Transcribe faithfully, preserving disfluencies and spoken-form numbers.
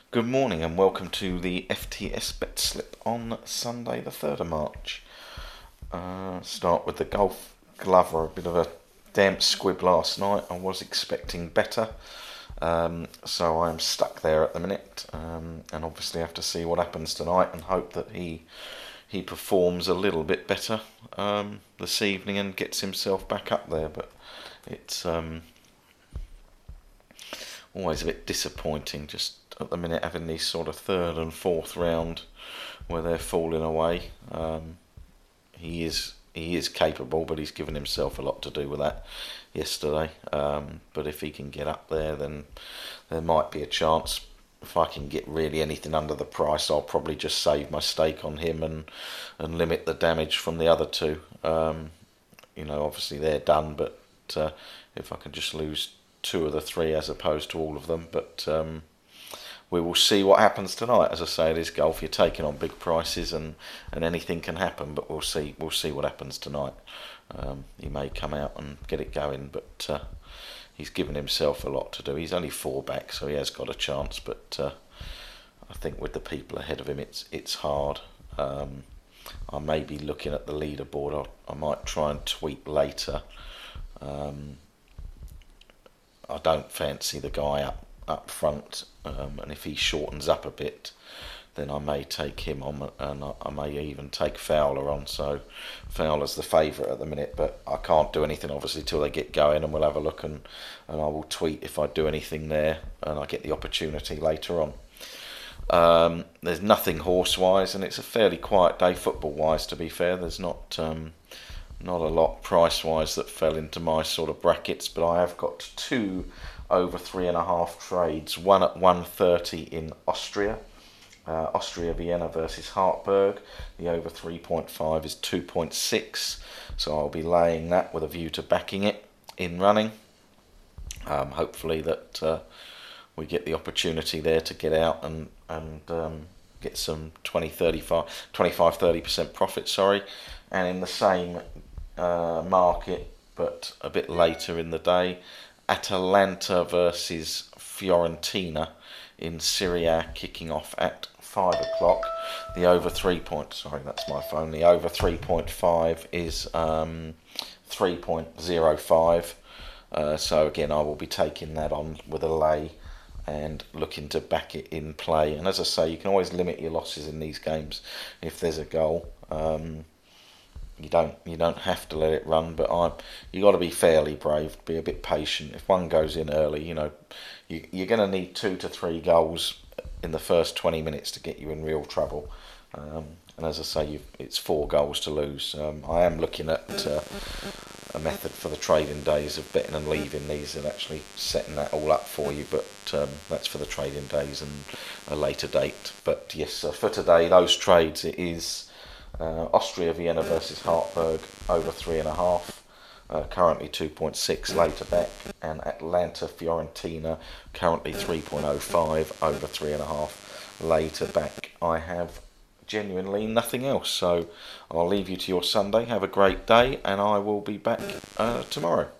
Good morning and welcome to the F T S bet slip on Sunday the third of March. Uh, start with the Golf Glover, a bit of a damp squib last night. I was expecting better, um, so I'm stuck there at the minute, um, and obviously have to see what happens tonight and hope that he he performs a little bit better um, this evening and gets himself back up there. But it's um, always a bit disappointing just at the minute having these sort of third and fourth round where they're falling away. Um, he is he is capable, but he's given himself a lot to do with that yesterday. Um, but if he can get up there, then there might be a chance. If I can get really anything under the price, I'll probably just save my stake on him and and limit the damage from the other two. Um, you know, obviously they're done, but uh, if I can just lose two of the three as opposed to all of them, but um, we will see what happens tonight. As I say, it is golf. You're taking on big prices, and, and anything can happen. But we'll see. We'll see what happens tonight. Um, he may come out and get it going, but uh, he's given himself a lot to do. He's only four back, so he has got a chance. But uh, I think with the people ahead of him, it's it's hard. Um, I may be looking at the leaderboard. I, I might try and tweak later. Um, I don't fancy the guy up up front, um, and if he shortens up a bit, then I may take him on, and I, I may even take Fowler on. So Fowler's the favourite at the minute, but I can't do anything obviously till they get going, and we'll have a look, and, and I will tweet if I do anything there and I get the opportunity later on. Um, there's nothing horse-wise, and it's a fairly quiet day football-wise, to be fair. There's not um, not a lot price-wise that fell into my sort of brackets, but I have got two over three and a half trades. One at one thirty in Austria, uh, Austria Vienna versus Hartberg. The over three point five is two point six, so I'll be laying that with a view to backing it in running. Um, hopefully that uh, we get the opportunity there to get out and and um, get some twenty, thirty-five, twenty-five, thirty percent profit. Sorry, and in the same uh, market, but a bit later in the day, Atalanta versus Fiorentina in Serie A, kicking off at five o'clock. The over three point. Sorry, that's my phone. The over three point five is um, three point zero five. Uh, so again, I will be taking that on with a lay and looking to back it in play. And as I say, you can always limit your losses in these games if there's a goal. Um, You don't you don't have to let it run, but I you got to be fairly brave, be a bit patient. If one goes in early, you know, you, you're going to need two to three goals in the first twenty minutes to get you in real trouble. Um, and as I say, you've, it's four goals to lose. Um, I am looking at uh, a method for the trading days of betting and leaving these and actually setting that all up for you, but um, that's for the trading days and a later date. But yes, uh, for today, those trades, it is Uh, Austria Vienna versus Hartberg over three and a half, uh, currently two point six later back, and Atalanta Fiorentina currently three point oh five over three and a half later back. I have genuinely nothing else, so I'll leave you to your Sunday. Have a great day, and I will be back uh, tomorrow.